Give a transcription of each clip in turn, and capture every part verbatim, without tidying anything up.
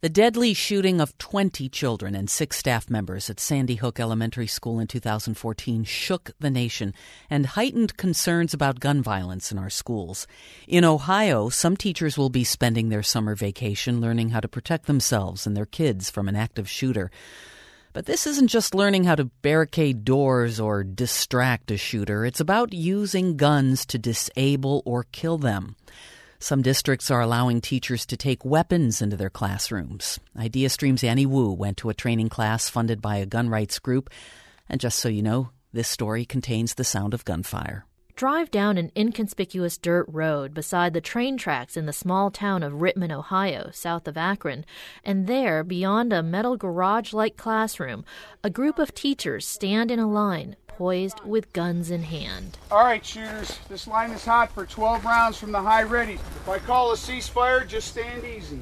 The deadly shooting of twenty children and six staff members at Sandy Hook Elementary School in two thousand fourteen shook the nation and heightened concerns about gun violence in our schools. In Ohio, some teachers will be spending their summer vacation learning how to protect themselves and their kids from an active shooter. But this isn't just learning how to barricade doors or distract a shooter. It's about using guns to disable or kill them. Some districts are allowing teachers to take weapons into their classrooms. IdeaStream's Annie Wu went to a training class funded by a gun rights group. And just so you know, this story contains the sound of gunfire. Drive down an inconspicuous dirt road beside the train tracks in the small town of Rittman, Ohio, south of Akron, and there, beyond a metal garage-like classroom, a group of teachers stand in a line, poised with guns in hand. All right, shooters, this line is hot for twelve rounds from the high ready. If I call a ceasefire, just stand easy.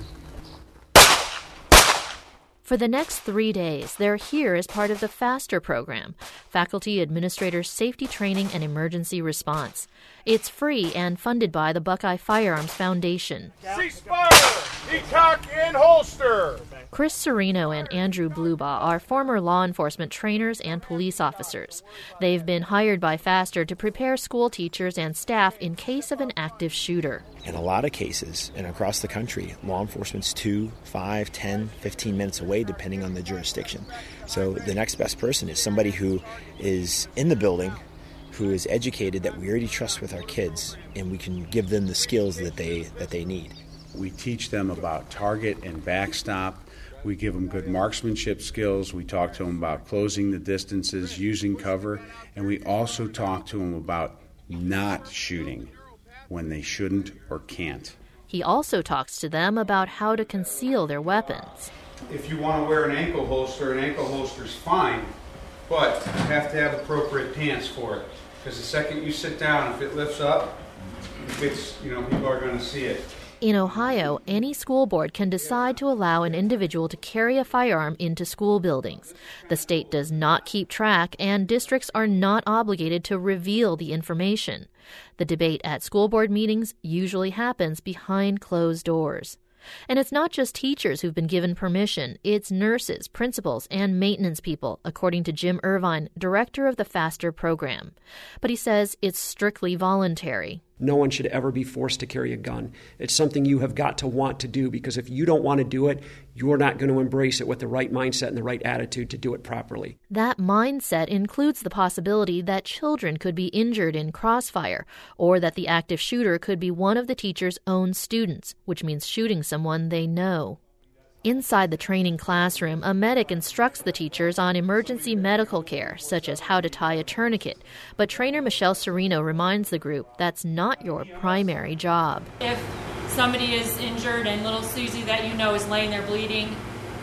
For the next three days, they're here as part of the FASTER program, Faculty Administrators Safety Training and Emergency Response. It's free and funded by the Buckeye Firearms Foundation. Ceasefire! Decock and holster! Chris Serino and Andrew Blubaugh are former law enforcement trainers and police officers. They've been hired by FASTER to prepare school teachers and staff in case of an active shooter. In a lot of cases, and across the country, law enforcement's two, five, ten, fifteen minutes away, depending on the jurisdiction. So the next best person is somebody who is in the building, who is educated, that we already trust with our kids, and we can give them the skills that they that they need. We teach them about target and backstop. We give them good marksmanship skills. We talk to them about closing the distances, using cover, and we also talk to them about not shooting when they shouldn't or can't. He also talks to them about how to conceal their weapons. If you want to wear an ankle holster, an ankle holster's fine, but you have to have appropriate pants for it. Because the second you sit down, if it lifts up, if it's, you know, people are going to see it. In Ohio, any school board can decide to allow an individual to carry a firearm into school buildings. The state does not keep track, and districts are not obligated to reveal the information. The debate at school board meetings usually happens behind closed doors. And it's not just teachers who've been given permission. It's nurses, principals, and maintenance people, according to Jim Irvine, director of the FASTER program. But he says it's strictly voluntary. No one should ever be forced to carry a gun. It's something you have got to want to do, because if you don't want to do it, you're not going to embrace it with the right mindset and the right attitude to do it properly. That mindset includes the possibility that children could be injured in crossfire, or that the active shooter could be one of the teacher's own students, which means shooting someone they know. Inside the training classroom, a medic instructs the teachers on emergency medical care, such as how to tie a tourniquet. But trainer Michelle Serino reminds the group that's not your primary job. If somebody is injured and little Susie that you know is laying there bleeding,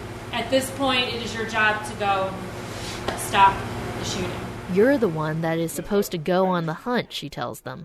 at this point it is your job to go stop the shooting. You're the one that is supposed to go on the hunt, she tells them.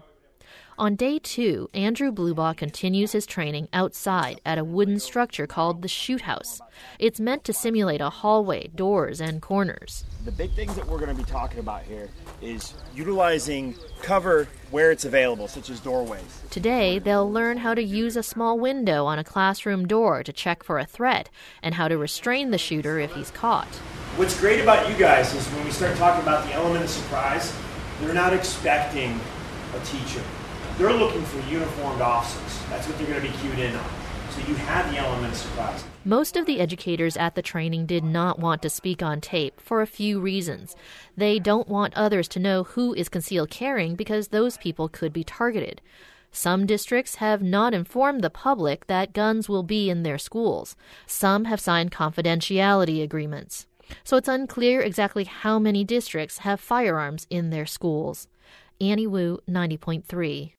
On day two, Andrew Blubaugh continues his training outside at a wooden structure called the Shoot House. It's meant to simulate a hallway, doors, and corners. The big things that we're going to be talking about here is utilizing cover where it's available, such as doorways. Today, they'll learn how to use a small window on a classroom door to check for a threat, and how to restrain the shooter if he's caught. What's great about you guys is when we start talking about the element of surprise, they're not expecting a teacher. They're looking for uniformed officers. That's what they're going to be cued in on. So you have the element of surprise. Most of the educators at the training did not want to speak on tape for a few reasons. They don't want others to know who is concealed carrying, because those people could be targeted. Some districts have not informed the public that guns will be in their schools. Some have signed confidentiality agreements. So it's unclear exactly how many districts have firearms in their schools. Annie Wu, ninety point three.